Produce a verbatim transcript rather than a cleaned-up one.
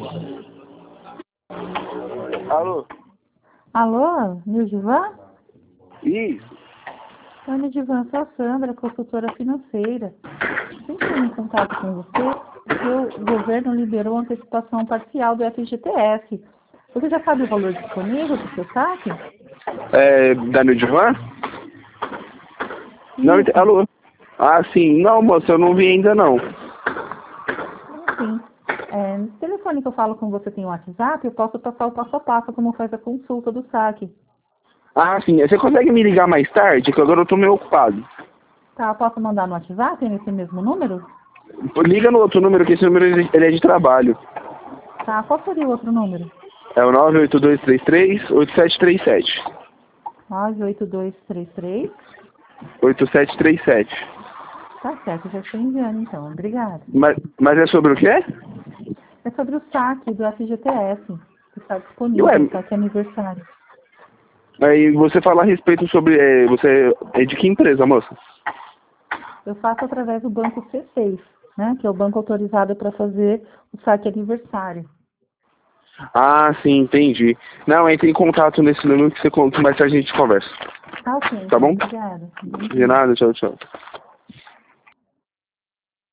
Alô? Alô, Nildivan? Isso. Oi, Nildivan, sou a Sandra, consultora financeira. Entrei em contato com você porque o governo liberou a antecipação parcial do F G T S. Você já sabe o valor disponível do seu saque? É, da Nildivan? Não, ent- alô? Ah, sim. Não, moça, eu não vi ainda não. Sim. É, no telefone que eu falo com você tem o WhatsApp, eu posso passar o passo a passo como faz a consulta do saque. Ah, sim. Você consegue me ligar mais tarde? Que agora eu tô meio ocupado. Tá, posso mandar no WhatsApp nesse mesmo número? Liga no outro número, que esse número ele ele é de trabalho. Tá, qual seria o outro número? É o nove oito dois três três, oito sete três sete. nove oito dois três três. oito sete três sete. Tá certo, já estou enviando então. Obrigada. Mas, mas é sobre o quê? É sobre o saque do F G T S, que está Ué, disponível, saque aniversário. aí você fala a respeito sobre... É, você é de que empresa, moça? Eu faço através do banco C seis, né, que é o banco autorizado para fazer o saque aniversário. Ah, sim, entendi. Não, entre em contato nesse número que você conta, mais tarde a gente conversa. Tá ok, Tá então. bom? Obrigada. Bom De dia. nada, tchau, tchau.